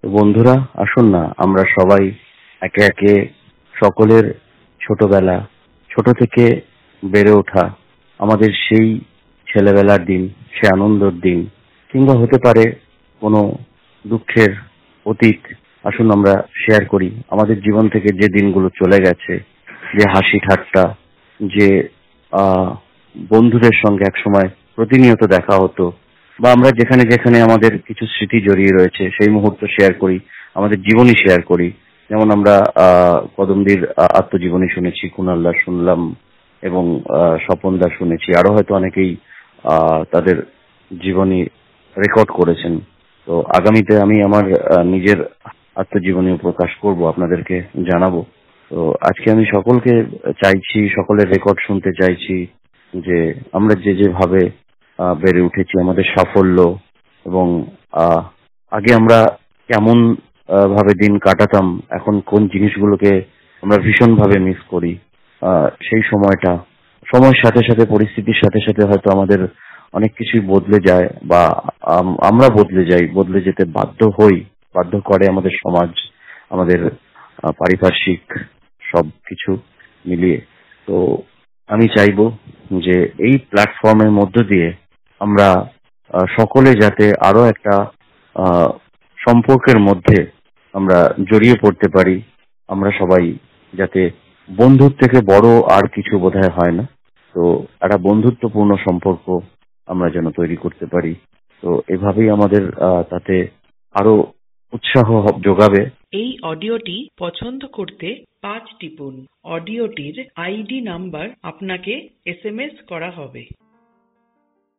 তো বন্ধুরা, আসুন না আমরা সবাই একে একে সকলের ছোটবেলা, ছোট থেকে বেড়ে ওঠা, আমাদের সেই ছেলেবেলার দিন, সে আনন্দের দিন, কিংবা হতে পারে কোনো দুঃখের অতীত, আসুন আমরা শেয়ার করি। আমাদের জীবন থেকে যে দিনগুলো চলে গেছে, যে হাসি ঠাট্টা, যে আহ বন্ধুদের সঙ্গে একসময় প্রতিনিয়ত দেখা হতো, বা আমরা যেখানে যেখানে আমাদের কিছু স্মৃতি জড়িয়ে রয়েছে সেই মুহূর্ত শেয়ার করি, আমাদের জীবনী শেয়ার করি। যেমন আমরা কদমদির আত্মজীবনী শুনেছি, কুণালদা শুনলাম, এবং স্বপনদা শুনেছি, আরো হয়তো অনেকেই তাদের জীবনী রেকর্ড করেছেন। তো আগামীতে আমি আমার নিজের আত্মজীবনীও প্রকাশ করব, আপনাদেরকে জানাবো। তো আজকে আমি সকলকে চাইছি, সকলের রেকর্ড শুনতে চাইছি, যে আমরা যে যেভাবে বেড়ে উঠেছি, আমাদের সাফল্য, এবং আহ, আগে আমরা কেমন ভাবে দিন কাটাতাম, এখন কোন জিনিসগুলোকে আমরা ভীষণ ভাবে মিস করি। সেই সময়টা, সময়ের সাথে সাথে, পরিস্থিতির সাথে সাথে হয়তো আমাদের অনেক কিছুই বদলে যায়, বা আমরা বদলে যাই, বদলে যেতে বাধ্য হই, বাধ্য করে আমাদের সমাজ, আমাদের পারিপার্শ্বিক সবকিছু মিলিয়ে। তো আমি চাইবো যে এই প্ল্যাটফর্মের মধ্য দিয়ে আমরা সকলে যাতে আরো একটা আহ, সম্পর্কের মধ্যে আমরা জড়িয়ে পড়তে পারি। আমরা সবাই যাতে, বন্ধুর থেকে বড় আর কিছু বোধহয় হয় না, তো একটা বন্ধুত্বপূর্ণ সম্পর্ক আমরা যেন তৈরি করতে পারি। তো এভাবেই আমাদের তাতে আরো উৎসাহ যোগাবে। এই অডিওটি পছন্দ করতে 5 টিপুন। অডিওটির আইডি নাম্বার আপনাকে SMS করা হবে।